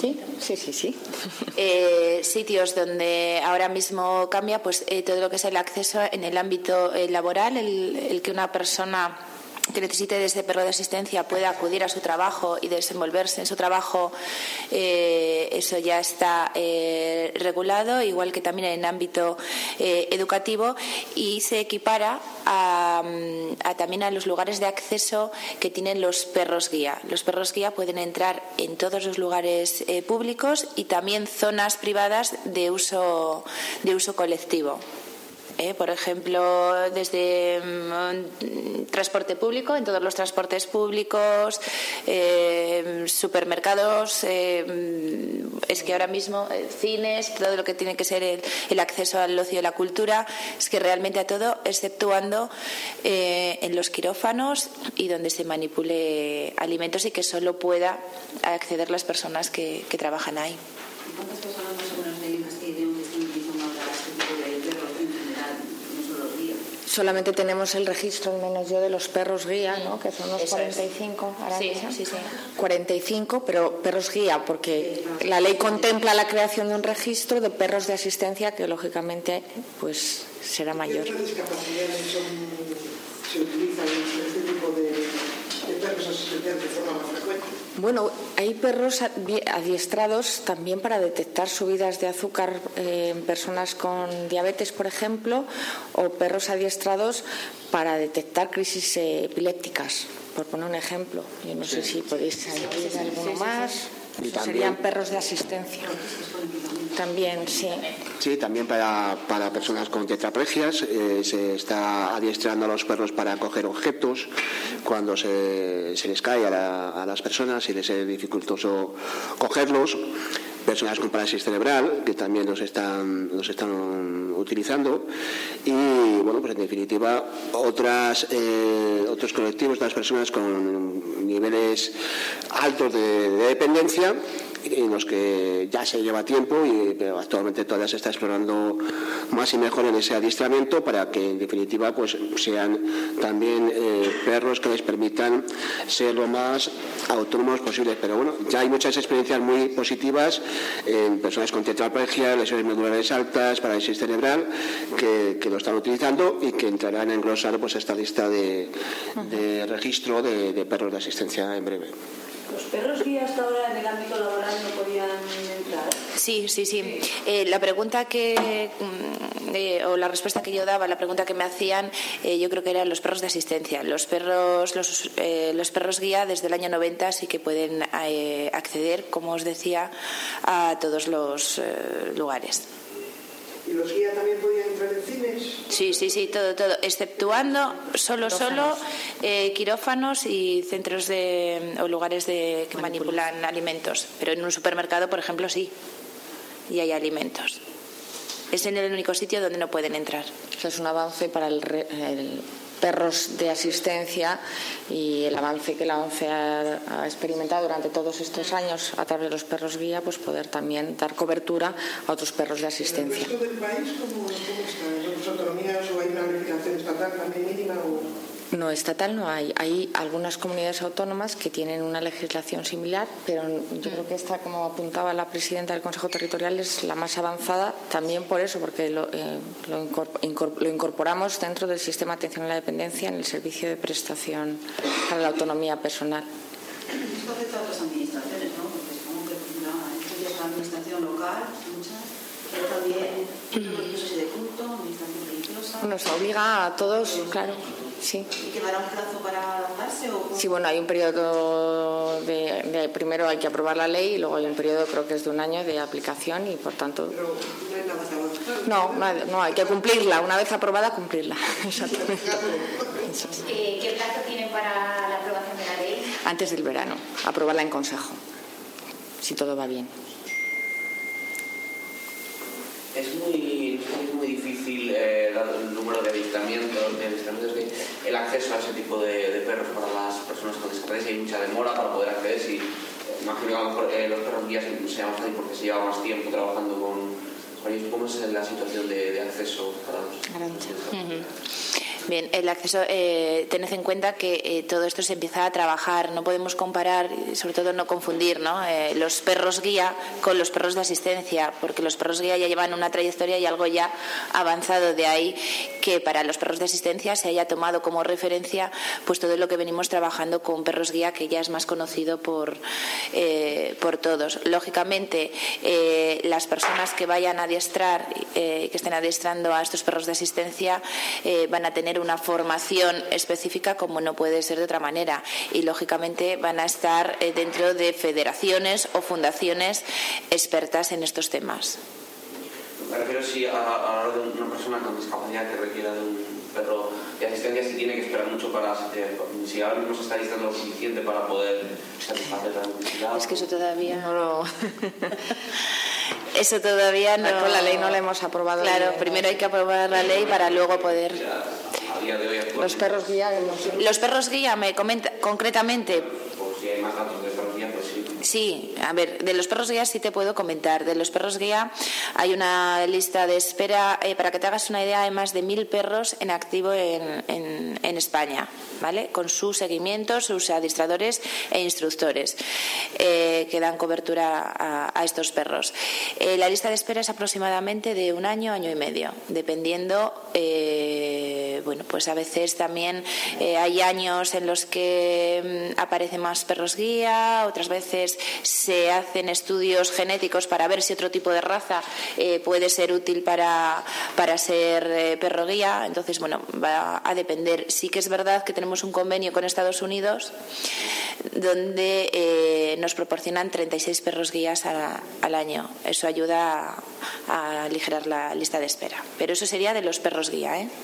Sí. Sitios donde ahora mismo cambia, pues todo lo que es el acceso en el ámbito laboral, el que una persona que necesite de este perro de asistencia pueda acudir a su trabajo y desenvolverse en su trabajo, eso ya está regulado, igual que también en el ámbito educativo, y se equipara también a los lugares de acceso que tienen los perros guía. Los perros guía pueden entrar en todos los lugares públicos y también zonas privadas de uso colectivo. Por ejemplo, desde transporte público, en todos los transportes públicos, supermercados, es que ahora mismo cines, todo lo que tiene que ser el acceso al ocio y la cultura, es que realmente a todo, exceptuando en los quirófanos y donde se manipule alimentos y que solo pueda acceder las personas que trabajan ahí. ¿Cuántas personas más o menos de investigación que están utilizando ahora este tipo de perros en general, no solo los guías? Solamente tenemos el registro, al menos yo, de los perros guía, ¿no? Que son unos 45. Sí. 45, pero perros guía, porque la ley contempla la creación de un registro de perros de asistencia que, lógicamente, pues será mayor. ¿Qué discapacidades se utilizan en este tipo de perros asistenciales de forma más frecuente? Bueno, hay perros adiestrados también para detectar subidas de azúcar en personas con diabetes, por ejemplo, o perros adiestrados para detectar crisis epilépticas, por poner un ejemplo. Yo no sé si podéis añadir alguno más. Serían perros de asistencia. También, sí. Sí, también para personas con tetraplegias se está adiestrando a los perros para coger objetos cuando se les cae a las personas y les es dificultoso cogerlos. Personas con parálisis cerebral que también los están utilizando, y bueno, pues en definitiva otros colectivos de las personas con niveles altos de dependencia, en los que ya se lleva tiempo, pero actualmente todavía se está explorando más y mejor en ese adiestramiento para que en definitiva pues sean también perros que les permitan ser lo más autónomos posibles. Pero bueno, ya hay muchas experiencias muy positivas en personas con tetraplegia, lesiones medulares altas, parálisis cerebral, que lo están utilizando y que entrarán a engrosar pues esta lista de registro de perros de asistencia en breve. ¿Los perros guía hasta ahora en el ámbito laboral no podían entrar? Sí. La pregunta o la respuesta que yo daba, la pregunta que me hacían, yo creo que eran los perros de asistencia. Los perros guía desde el año 90 sí que pueden acceder, como os decía, a todos los lugares. ¿Y los guías también podían entrar en cines? Sí, todo, exceptuando solo quirófanos y centros o lugares que manipulan alimentos. Pero en un supermercado, por ejemplo, sí, y hay alimentos. Es en el único sitio donde no pueden entrar. Eso es un avance para el perros de asistencia y el avance que la ONCE ha experimentado durante todos estos años a través de los perros guía, pues poder también dar cobertura a otros perros de asistencia. ¿En el resto del país cómo está? ¿En otras autonomías o hay una legislación estatal también mínima? No, estatal no hay. Hay algunas comunidades autónomas que tienen una legislación similar, pero yo creo que esta, como apuntaba la presidenta del Consejo Territorial, es la más avanzada, también por eso, porque lo incorporamos dentro del sistema de atención a la dependencia en el servicio de prestación para la autonomía personal. Esto afecta a otras administraciones, ¿no? Porque supongo que la administración local, muchas, pero también religiosos y de culto, administración religiosa. Nos obliga a todos, claro. Sí. ¿Y quedará un plazo para adaptarse? Sí, bueno, hay un periodo primero hay que aprobar la ley y luego hay un periodo, creo que es de un año, de aplicación y por tanto. Pero no hay nada de avanzar. No, hay que cumplirla. Una vez aprobada, cumplirla. Exactamente. ¿Qué plazo tienen para la aprobación de la ley? Antes del verano, aprobarla en consejo, si todo va bien. Es muy difícil dar el número de adiestramientos, el acceso a ese tipo de perros para las personas con discapacidad. Hay mucha demora para poder acceder. Si imagino que a lo mejor los perros guías sea más fácil porque se lleva más tiempo trabajando con ellos. ¿Cómo es la situación de acceso para los? Bien, el acceso, tened en cuenta que todo esto se empieza a trabajar. No podemos comparar, sobre todo no confundir, ¿no? Los perros guía con los perros de asistencia, porque los perros guía ya llevan una trayectoria y algo ya avanzado. De ahí que para los perros de asistencia se haya tomado como referencia pues todo lo que venimos trabajando con perros guía, que ya es más conocido por todos. Lógicamente, las personas que vayan a adiestrar, que estén adiestrando a estos perros de asistencia, van a tener una formación específica, como no puede ser de otra manera, y lógicamente van a estar dentro de federaciones o fundaciones expertas en estos temas. Me refiero si a de una persona con discapacidad que requiera de un perro de asistencia, si tiene que esperar mucho para si ahora mismo se está listando lo suficiente para poder satisfacer la necesidad. Es que eso todavía no lo... Eso todavía no... Con la ley no la hemos aprobado. Claro, primero hay que aprobar la ley para luego poder... A día de hoy, los perros guía... Los perros guía, me comenta concretamente... Pues si hay más datos de perros guía, pues sí. Sí, a ver, de los perros guía sí te puedo comentar. De los perros guía hay una lista de espera, para que te hagas una idea, hay más de 1.000 perros en activo en España, ¿vale? Con su seguimiento, sus adiestradores e instructores que dan cobertura a estos perros. La lista de espera es aproximadamente de 1 año, año y medio, dependiendo, bueno, pues a veces también hay años en los que aparecen más perros guía, otras veces se hacen estudios genéticos para ver si otro tipo de raza puede ser útil para ser perro guía. Entonces, bueno, va a depender. Sí que es verdad que tenemos un convenio con Estados Unidos donde nos proporcionan 36 perros guías al año. Eso ayuda a aligerar la lista de espera. Pero eso sería de los perros guía, ¿eh?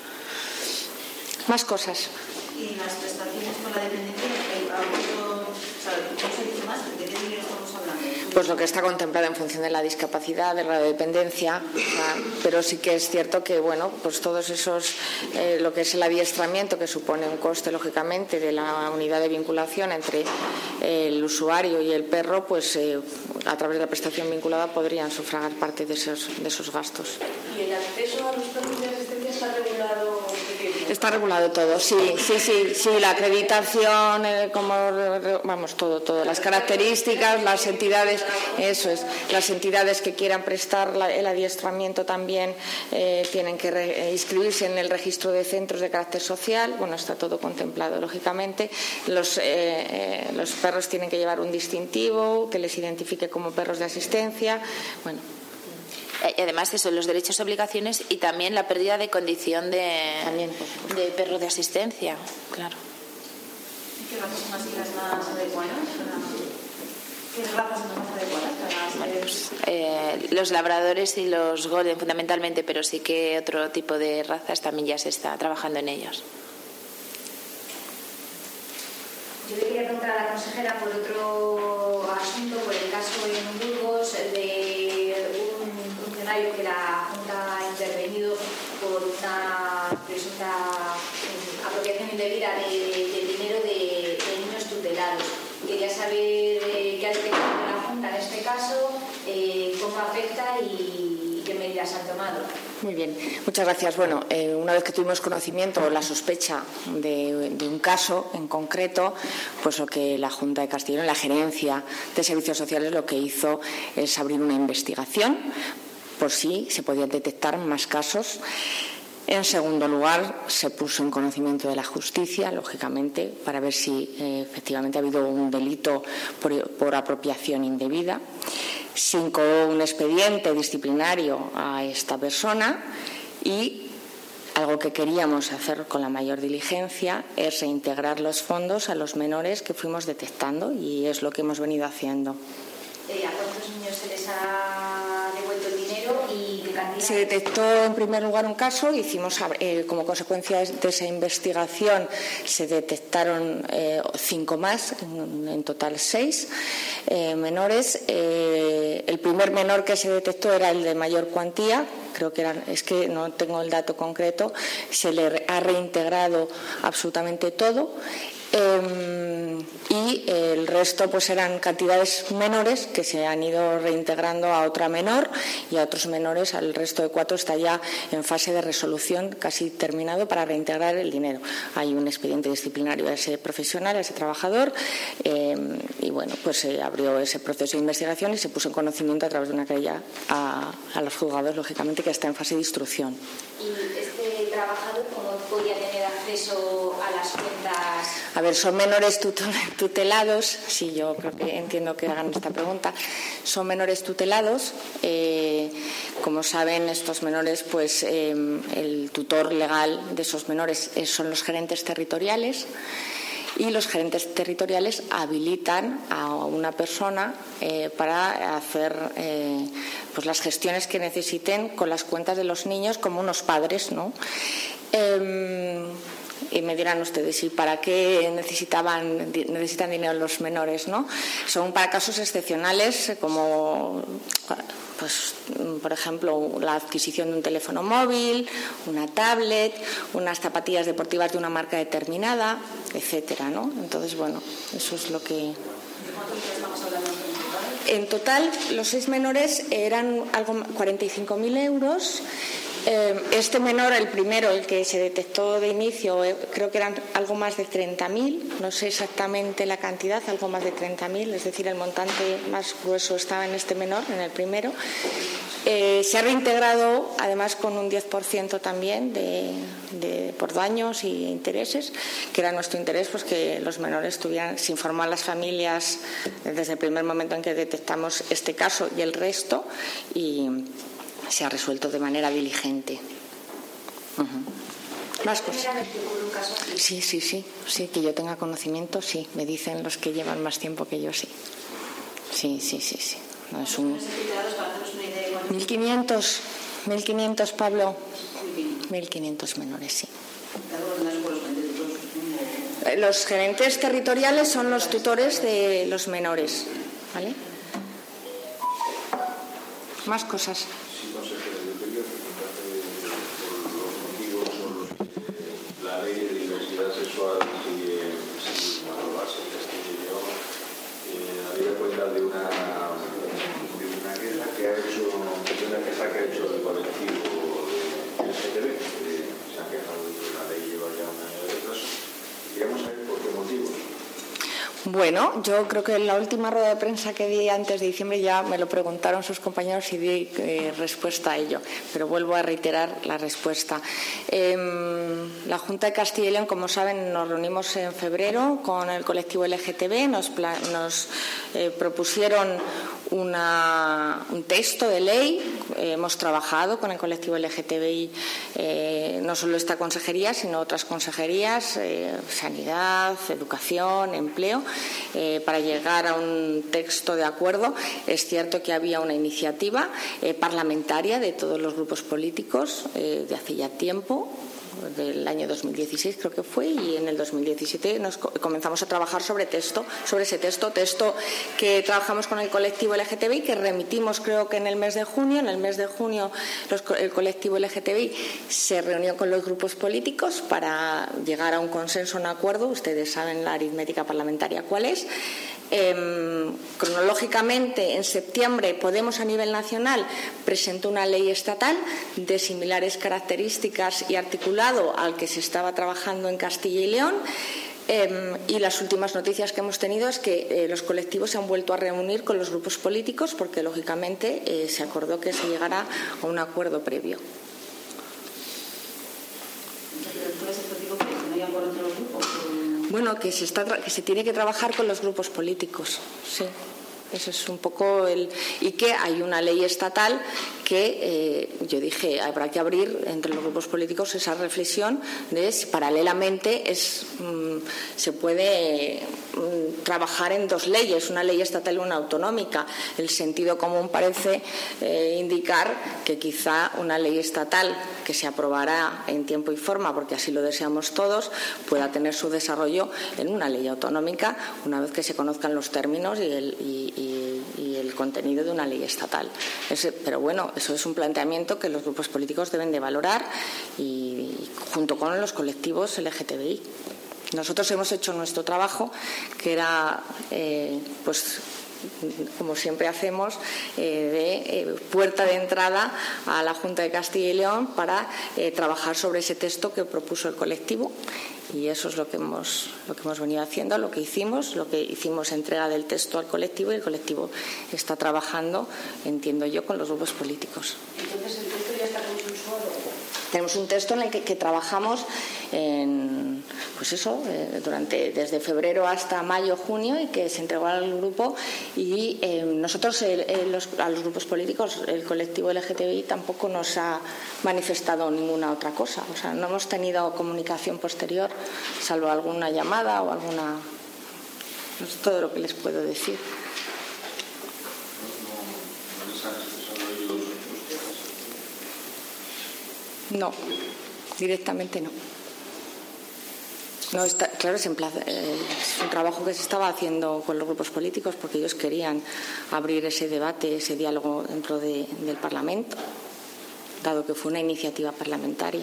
Más cosas. Y las prestaciones con la dependencia, ¿cómo se dice más? ¿De qué dinero estamos hablando? Pues lo que está contemplado en función de la discapacidad, de la dependencia, pero sí que es cierto que, bueno, pues todos esos, lo que es el adiestramiento, que supone un coste, lógicamente, de la unidad de vinculación entre el usuario y el perro, pues a través de la prestación vinculada podrían sufragar parte de esos gastos. ¿Y el acceso a los perros de asistencia está regulado? Está regulado todo, sí, la acreditación, todo, las características, las entidades, eso es, las entidades que quieran prestar el adiestramiento también tienen que inscribirse en el registro de centros de carácter social. Bueno, está todo contemplado, lógicamente. Los perros tienen que llevar un distintivo que les identifique como perros de asistencia, bueno. Y además eso, los derechos y obligaciones, y también la pérdida de condición de perro de asistencia, claro. ¿Qué razas son las más adecuadas? ¿Qué razas son las más adecuadas para bueno, pues, los labradores y los golden fundamentalmente, pero sí que otro tipo de razas también ya se está trabajando en ellos. Yo le quería preguntar a la consejera por otro asunto, por el caso en Burgos de un funcionario que la Junta ha intervenido por una presunta apropiación indebida del dinero de niños tutelados. Quería saber qué ha detectado la Junta en este caso, cómo afecta y qué medidas han tomado. Muy bien, muchas gracias. Bueno, una vez que tuvimos conocimiento o la sospecha de un caso en concreto, pues lo que la Junta de Castellón, la Gerencia de Servicios Sociales, lo que hizo es abrir una investigación por si se podían detectar más casos. En segundo lugar, se puso en conocimiento de la justicia, lógicamente, para ver si efectivamente ha habido un delito por apropiación indebida. Se incoó un expediente disciplinario a esta persona y algo que queríamos hacer con la mayor diligencia es reintegrar los fondos a los menores que fuimos detectando, y es lo que hemos venido haciendo. ¿A cuántos niños se les ha devuelto el dinero y qué cantidad? Se detectó en primer lugar un caso, hicimos como consecuencia de esa investigación se detectaron 5 más, en total 6 menores. El primer menor que se detectó era el de mayor cuantía, creo que es que no tengo el dato concreto, se le ha reintegrado absolutamente todo. y el resto pues eran cantidades menores que se han ido reintegrando a otra menor y a otros menores. Al resto de 4 está ya en fase de resolución, casi terminado, para reintegrar el dinero. Hay un expediente disciplinario a ese profesional, a ese trabajador, y bueno, pues se abrió ese proceso de investigación y se puso en conocimiento a través de una querella a los juzgados, lógicamente, que está en fase de instrucción. ¿Y este trabajador cómo podía tener acceso a las cuentas? A ver, son menores tutelados, sí, yo creo que entiendo que hagan esta pregunta. Son menores tutelados. Como saben, estos menores, pues el tutor legal de esos menores son los gerentes territoriales. Y los gerentes territoriales habilitan a una persona para hacer pues las gestiones que necesiten con las cuentas de los niños, como unos padres, ¿no? Y me dirán ustedes, ¿y para qué necesitan dinero los menores, no? Son para casos excepcionales, como pues, por ejemplo, la adquisición de un teléfono móvil, una tablet, unas zapatillas deportivas de una marca determinada, etcétera, ¿no? Entonces, bueno, eso es lo que... ¿De cuántos estamos hablando en total? Los 6 menores eran 45.000 euros. Este menor, el primero, el que se detectó de inicio, creo que eran algo más de 30.000, no sé exactamente la cantidad, algo más de 30.000, es decir, el montante más grueso estaba en este menor, en el primero. Se ha reintegrado, además, con un 10% también por daños y intereses, que era nuestro interés, pues que los menores se informar a las familias desde el primer momento en que detectamos este caso y el resto, y se ha resuelto de manera diligente. ¿Más cosas? Sí, que yo tenga conocimiento, sí. Me dicen los que llevan más tiempo que yo, sí. Sí. No, es un... 1.500, Pablo. 1.500 menores, sí. Los gerentes territoriales son los tutores de los menores, ¿vale? Más cosas. Sí, consejero, yo quería preguntarle por los motivos o la ley de diversidad sexual sigue aprobarse en Castilla y León, habida cuenta de una queja que ha hecho el colectivo LGTB, se ha quejado de que la ley lleva ya un año de retraso. Queríamos saber por qué motivos. Bueno, yo creo que en la última rueda de prensa que di antes de diciembre ya me lo preguntaron sus compañeros y di respuesta a ello, pero vuelvo a reiterar la respuesta. La Junta de Castilla y León, como saben, nos reunimos en febrero con el colectivo LGTB, nos propusieron un texto de ley. Hemos trabajado con el colectivo LGTBI, no solo esta consejería, sino otras consejerías, sanidad, educación, empleo, para llegar a un texto de acuerdo. Es cierto que había una iniciativa parlamentaria de todos los grupos políticos de hace ya tiempo, del año 2016 creo que fue, y en el 2017 comenzamos a trabajar sobre ese texto que trabajamos con el colectivo LGTBI, que remitimos creo que en el mes de junio. En el mes de junio el colectivo LGTBI se reunió con los grupos políticos para llegar a un consenso, un acuerdo. Ustedes saben la aritmética parlamentaria cuál es. Cronológicamente, en septiembre, Podemos a nivel nacional presentó una ley estatal de similares características y articulado al que se estaba trabajando en Castilla y León. Y las últimas noticias que hemos tenido es que los colectivos se han vuelto a reunir con los grupos políticos porque, lógicamente, se acordó que se llegara a un acuerdo previo. Bueno, que se tiene que trabajar con los grupos políticos, sí. Eso es un poco y que hay una ley estatal que yo dije habrá que abrir entre los grupos políticos esa reflexión de si paralelamente se puede trabajar en dos leyes, una ley estatal y una autonómica. El sentido común parece indicar que quizá una ley estatal que se aprobará en tiempo y forma, porque así lo deseamos todos, pueda tener su desarrollo en una ley autonómica una vez que se conozcan los términos y el contenido de una ley estatal. Pero bueno, eso es un planteamiento que los grupos políticos deben de valorar y junto con los colectivos LGTBI. Nosotros hemos hecho nuestro trabajo, que era, como siempre hacemos, de puerta de entrada a la Junta de Castilla y León para trabajar sobre ese texto que propuso el colectivo. Y eso es lo que hemos venido haciendo, lo que hicimos entrega del texto al colectivo, y el colectivo está trabajando, entiendo yo, con los grupos políticos. Entonces, ¿el texto ya está consensuado? Tenemos un texto en el que trabajamos desde febrero hasta mayo, junio, y que se entregó al grupo, y nosotros a los grupos políticos, el colectivo LGTBI tampoco nos ha manifestado ninguna otra cosa. O sea, no hemos tenido comunicación posterior, salvo alguna llamada o alguna... Es todo lo que les puedo decir. No, directamente no. No está, claro, es un trabajo que se estaba haciendo con los grupos políticos, porque ellos querían abrir ese debate, ese diálogo dentro del Parlamento, dado que fue una iniciativa parlamentaria.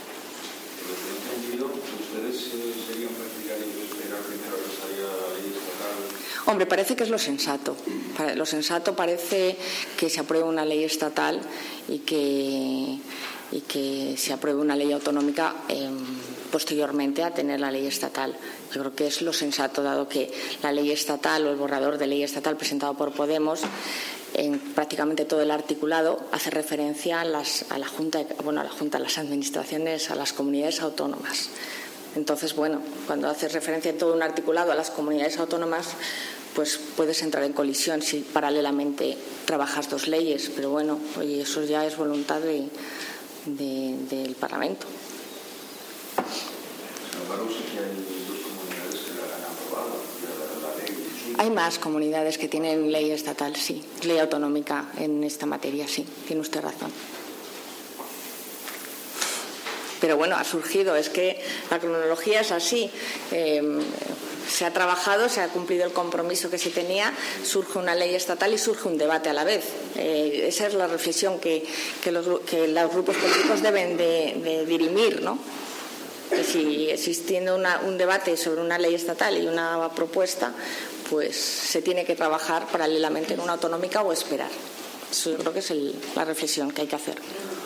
¿Ustedes serían partidarios de esperar primero a que salga la ley estatal? Hombre, parece que es lo sensato. Lo sensato parece que se apruebe una ley estatal y que se apruebe una ley autonómica posteriormente a tener la ley estatal. Yo creo que es lo sensato, dado que la ley estatal o el borrador de ley estatal presentado por Podemos, en prácticamente todo el articulado, hace referencia a la Junta, a las administraciones, a las comunidades autónomas. Entonces, cuando haces referencia en todo un articulado a las comunidades autónomas, pues puedes entrar en colisión si paralelamente trabajas dos leyes, pero eso ya es voluntad del Parlamento. Sin embargo, sí que hay dos comunidades que la han aprobado, la ley. Hay más comunidades que tienen ley estatal, sí, ley autonómica en esta materia, sí, tiene usted razón. Pero ha surgido, es que la cronología es así. Se ha trabajado, se ha cumplido el compromiso que se tenía, surge una ley estatal y surge un debate a la vez. Esa es la reflexión que los grupos políticos deben de dirimir, ¿no? Que si existiendo un debate sobre una ley estatal y una propuesta, pues se tiene que trabajar paralelamente en una autonómica o esperar. Eso yo creo que es la reflexión que hay que hacer.